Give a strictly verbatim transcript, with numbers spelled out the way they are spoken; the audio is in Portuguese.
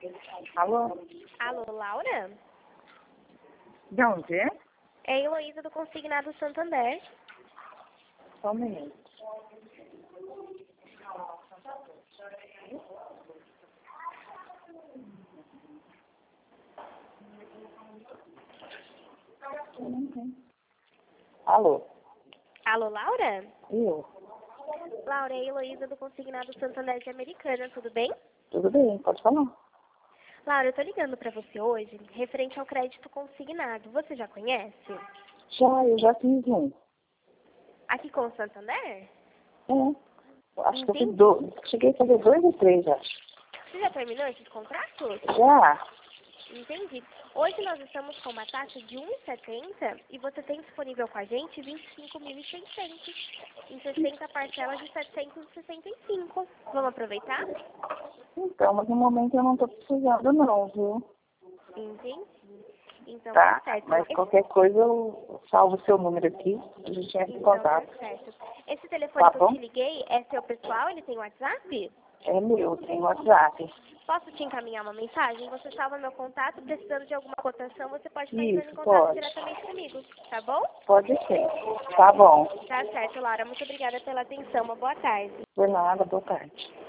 Alô? Alô, Laura? De onde é? É a Heloísa do Consignado Santander. Só um minuto. Alô? Alô, Laura? Eu? Laura, é a Heloísa do Consignado Santander de Americana, tudo bem? Tudo bem, pode falar. Laura, eu tô ligando pra você hoje referente ao crédito consignado. Você já conhece? Já, eu já fiz um. Aqui com o Santander? É. Acho que eu fiz Entendi. dois. Cheguei a fazer dois ou três, acho. Você já terminou esses contratos? Já? Entendi. Hoje nós estamos com uma taxa de um vírgula setenta e você tem disponível com a gente vinte e cinco mil e seiscentos em sessenta parcelas de setecentos e sessenta e cinco. Vamos aproveitar? Então, mas no momento eu não tô precisando não, viu? Entendi. Então tá Tá? certo. Mas Esse, qualquer coisa eu salvo o seu número aqui. A gente entra em então tá contato. certo. Esse telefone Tá que eu bom? te liguei é seu pessoal? Ele tem WhatsApp? É meu, tem WhatsApp. Posso te encaminhar uma mensagem? Você salva meu contato, precisando de alguma cotação, você pode estar entrando em Isso, contato pode. diretamente comigo, tá bom? Pode ser. Tá bom. Tá certo, Laura. Muito obrigada pela atenção. Uma boa tarde. Por nada, boa tarde.